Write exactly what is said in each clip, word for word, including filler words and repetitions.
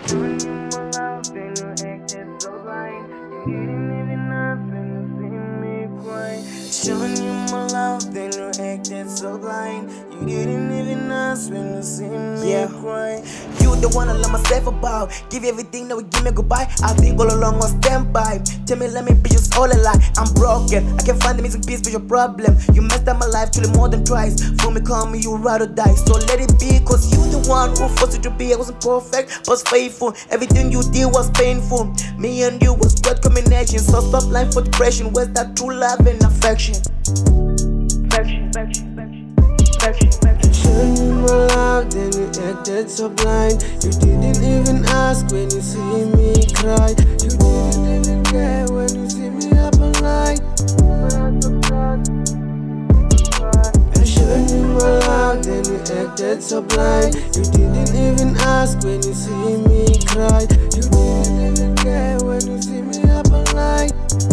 Showing you my love, then you acted so blind. You didn't even ask when you see me cry. Showing you my love, then you acted so blind. You didn't even ask when you see me yeah. cry. You the one I love myself about. Give you everything, now we give me goodbye. I think all along on standby. Tell me, let me be just all a lie. I'm broken, I can't find the missing piece for your problem. You messed up my life truly more than twice. For me, call me, you ride or die. So let it be, cause you the one who forced it to be. I wasn't perfect, was faithful. Everything you did was painful. Me and you was good combination. So stop life for depression. Where's that true love and affection? Affection, affection, affection, affection, affection. Showing you my love, then you acted so blind. You didn't even ask when you see me cry. You didn't even care when you see me up all night. I showed you my love, then you acted so blind. You didn't even ask when you see me cry. You didn't even care when you see me up all night.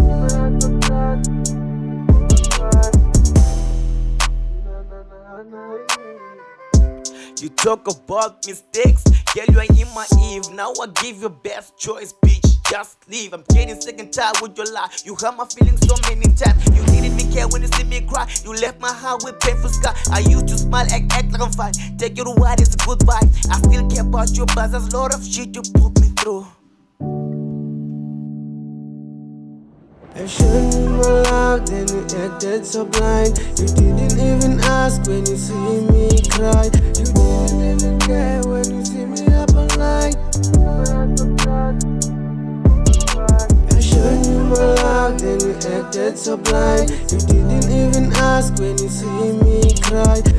You talk about mistakes, girl, you ain't in my Eve. Now I give you best choice, bitch. Just leave. I'm getting sick and tired with your lie. You hurt my feelings so many times. You didn't even care when you see me cry. You left my heart with painful scar. I used to smile, act, act like I'm fine. Take you to what is a goodbye. I still care about you, but there's a lot of shit you put me through. I showed you my love, then you acted so blind. You didn't even ask when you see me cry. You didn't even care when you see me up all night. I showed you my love, then you acted so blind. You didn't even ask when you see me cry.